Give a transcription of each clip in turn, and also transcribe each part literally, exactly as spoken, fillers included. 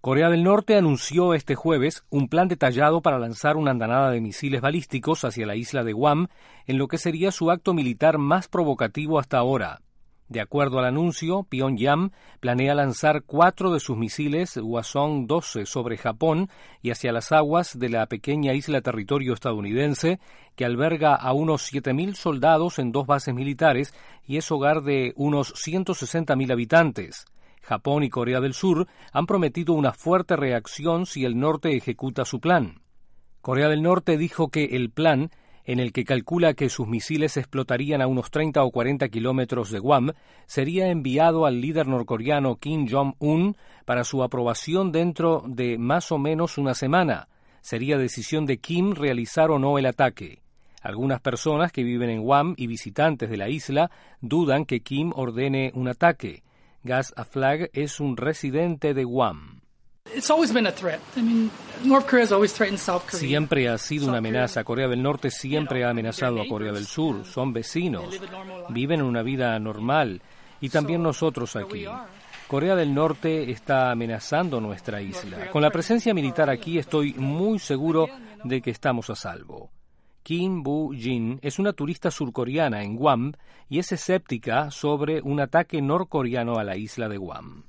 Corea del Norte anunció este jueves un plan detallado para lanzar una andanada de misiles balísticos hacia la isla de Guam, en lo que sería su acto militar más provocativo hasta ahora. De acuerdo al anuncio, Pyongyang planea lanzar cuatro de sus misiles Hwasong doce sobre Japón y hacia las aguas de la pequeña isla territorio estadounidense, que alberga a unos siete mil soldados en dos bases militares y es hogar de unos ciento sesenta mil habitantes. Japón y Corea del Sur han prometido una fuerte reacción si el norte ejecuta su plan. Corea del Norte dijo que el plan, en el que calcula que sus misiles explotarían a unos treinta o cuarenta kilómetros de Guam, sería enviado al líder norcoreano Kim Jong-un para su aprobación dentro de más o menos una semana. Sería decisión de Kim realizar o no el ataque. Algunas personas que viven en Guam y visitantes de la isla dudan que Kim ordene un ataque. Gus Aflag es un residente de Guam. Siempre ha sido una amenaza. Corea del Norte siempre ha amenazado a Corea del Sur. Son vecinos. Viven una vida normal. Y también nosotros aquí. Corea del Norte está amenazando nuestra isla. Con la presencia militar aquí estoy muy seguro de que estamos a salvo. Kim Bu-jin es una turista surcoreana en Guam y es escéptica sobre un ataque norcoreano a la isla de Guam.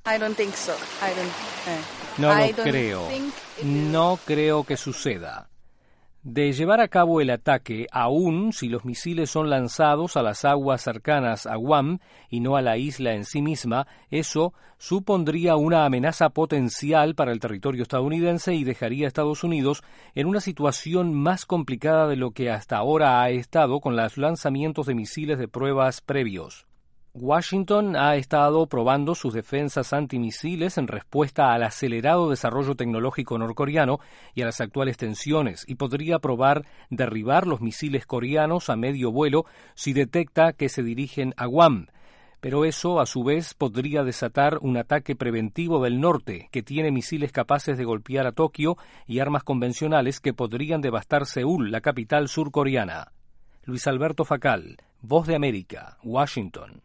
No lo creo. No creo que suceda. De llevar a cabo el ataque, aun si los misiles son lanzados a las aguas cercanas a Guam y no a la isla en sí misma, eso supondría una amenaza potencial para el territorio estadounidense y dejaría a Estados Unidos en una situación más complicada de lo que hasta ahora ha estado con los lanzamientos de misiles de pruebas previos. Washington ha estado probando sus defensas antimisiles en respuesta al acelerado desarrollo tecnológico norcoreano y a las actuales tensiones, y podría probar derribar los misiles coreanos a medio vuelo si detecta que se dirigen a Guam. Pero eso, a su vez, podría desatar un ataque preventivo del norte, que tiene misiles capaces de golpear a Tokio y armas convencionales que podrían devastar Seúl, la capital surcoreana. Luis Alberto Facal, Voz de América, Washington.